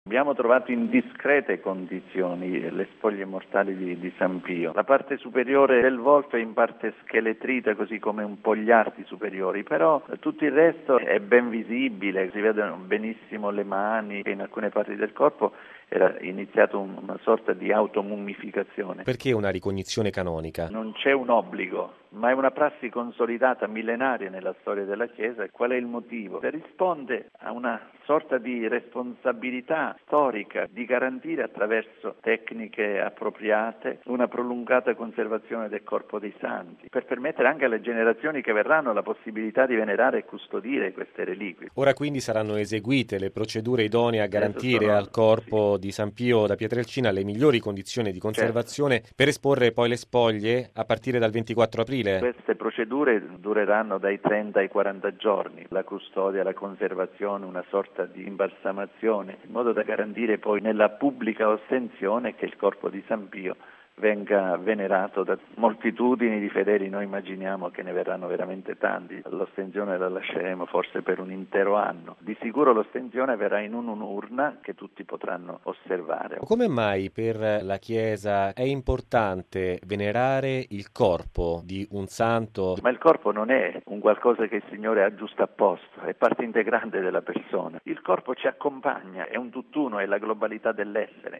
Abbiamo trovato in discrete condizioni le spoglie mortali di San Pio. La parte superiore del volto è in parte scheletrita, così come un po' gli arti superiori, però tutto il resto è ben visibile, si vedono benissimo le mani e in alcune parti del corpo era iniziata una sorta di automummificazione. Perché una ricognizione canonica? Non c'è un obbligo, ma è una prassi consolidata millenaria nella storia della Chiesa. Qual è il motivo? Risponde a una sorta di responsabilità storica di garantire attraverso tecniche appropriate una prolungata conservazione del corpo dei santi, per permettere anche alle generazioni che verranno la possibilità di venerare e custodire queste reliquie. Ora quindi saranno eseguite le procedure idonee a garantire al corpo di San Pio da Pietrelcina le migliori condizioni di conservazione per esporre poi le spoglie a partire dal 24 aprile. Queste procedure dureranno dai 30 ai 40 giorni, la custodia, la conservazione, una sorta di imbalsamazione, in modo da garantire poi nella pubblica ostensione che il corpo di San Pio venga venerato da moltitudini di fedeli. Noi immaginiamo che ne verranno veramente tanti. L'ostensione la lasceremo forse per un intero anno. Di sicuro l'ostensione verrà in un'urna che tutti potranno osservare. Come mai per la Chiesa è importante venerare il corpo di un santo? Ma il corpo non è un qualcosa che il Signore ha giusto a posto, è parte integrante della persona. Il corpo ci accompagna, è un tutt'uno, è la globalità dell'essere.